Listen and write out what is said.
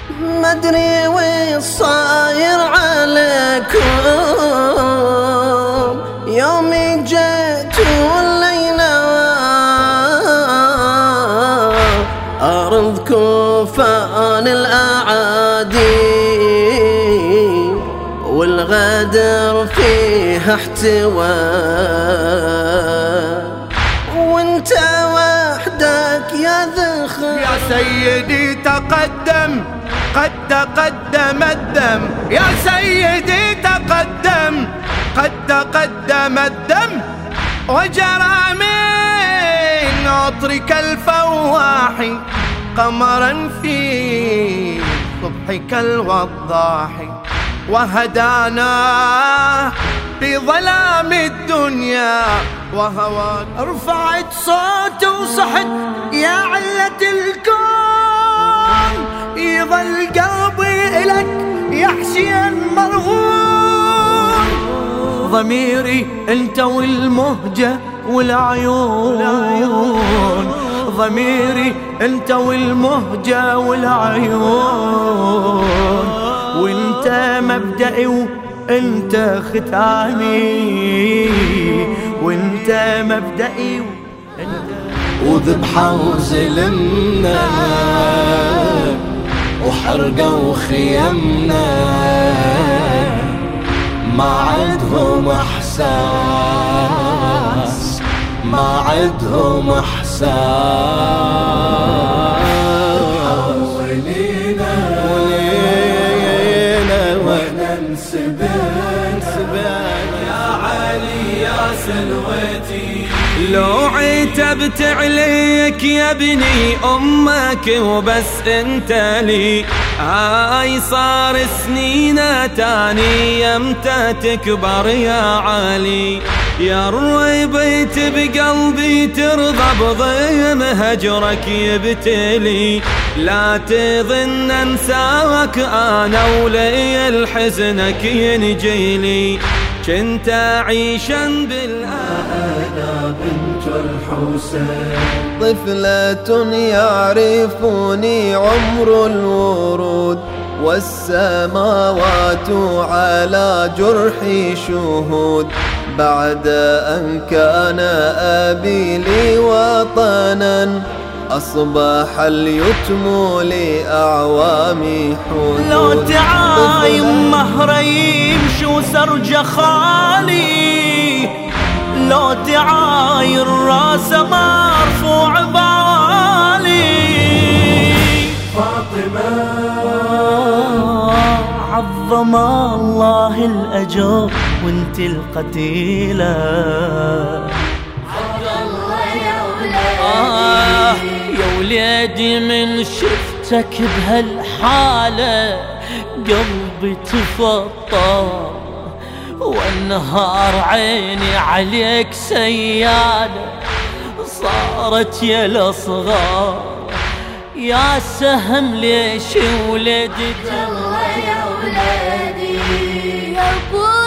ما ادري وش صاير عليكم يومي جيت والليلة أرض كوفان الأعادي والغدر فيها احتواء وانت وحدك يا ذخر. يا سيدي تقدم قد تقدم الدم، يا سيدي تقدم قد تقدم الدم، وجرى من عطرك الفواح قمرا في صبحك الوضاح، وهدانا في ظلام الدنيا وهواك. رفعت صوت وصحت يا علة الكون، يظل قلبي إلك يحشي مرغون. ضميري انت والمهجة والعيون، ضميري انت والمهجة والعيون، وانت مبدئي وانت ختامي، وانت مبدئي وذبحة وزلمنا وحرقة وخيمنا ما عدهم احساس، ما عدهم احساس. حولينا واحنا نسبن يا علي يا سلوتي. لو عتبت عليك يا ابني أمك وبس انت لي، هاي صار سنينا تاني يمتى تكبر يا علي. يا الريبيت بقلبي ترضى بضيم هجرك يبتلي، لا تظن انساك انا ولي الحزنك ينجيلي. كنت عيشا بالآلام بنت الحسين، طفلة يعرفني عمر الورود، والسماوات على جرحي شهود. بعد أن كان أبي لي وطنا أصبح اليتم لأعوامي حدود. لو تعايم مهريم شو سرج خالي، لو تعاير راس مرفوع بالي. فاطمة عظم الله الأجر وانت القتيلة. يا ولادي من شفتك بهالحالة قلبي تفطر، والنهار عيني عليك سيالة صارت يا الأصغار. يا سهم ليش ولدت الله يا ولادي يا